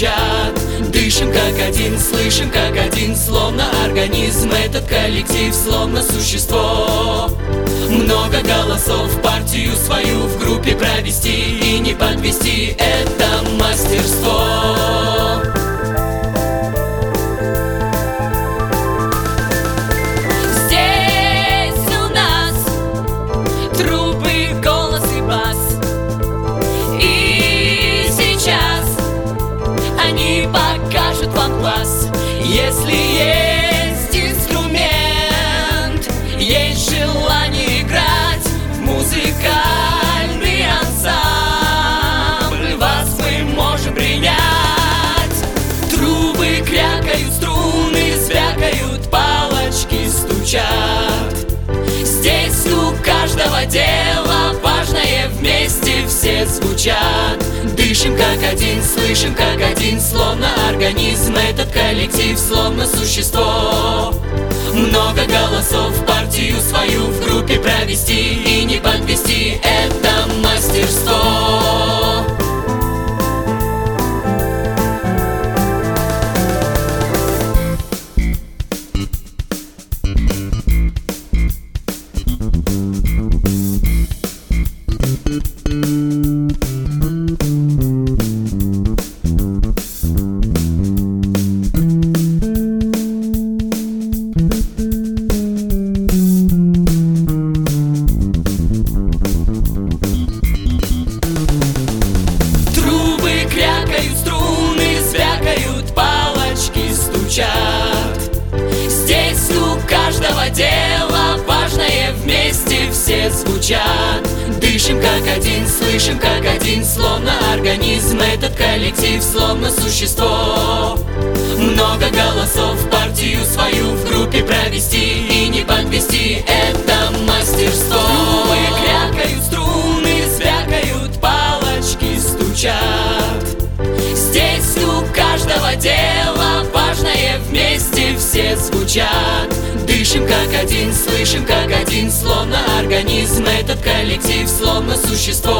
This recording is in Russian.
звучат. Дышим как один, слышим как один, словно организм. Этот коллектив словно существо. Много голосов, партию свою в группе провести и не подвести — это мастерство. Здесь у нас трубы, голос и бас. И сейчас они покажут вам класс. Если есть инструмент, есть желание играть в музыкальный ансамбль, вас мы можем принять. Трубы крякают, струны звякают, палочки стучат. Здесь у каждого дела важное, вместе все звучат. Дышим как один, слышим как один, словно организм. Этот коллектив словно существо. Много голосов, партию свою в группе провести и не подвести — это мастерство. Здесь у каждого дела важное, вместе все звучат. Дышим как один, слышим как один, словно организм. Этот коллектив словно существо. Много голосов, партию свою в группе провести и не подвести — это мастерство. Трубы крякают, струны звякают, палочки стучат. Здесь у каждого дела важное, вместе все звучат. Дышим как один, слышим как один, словно организм. Этот коллектив словно существо.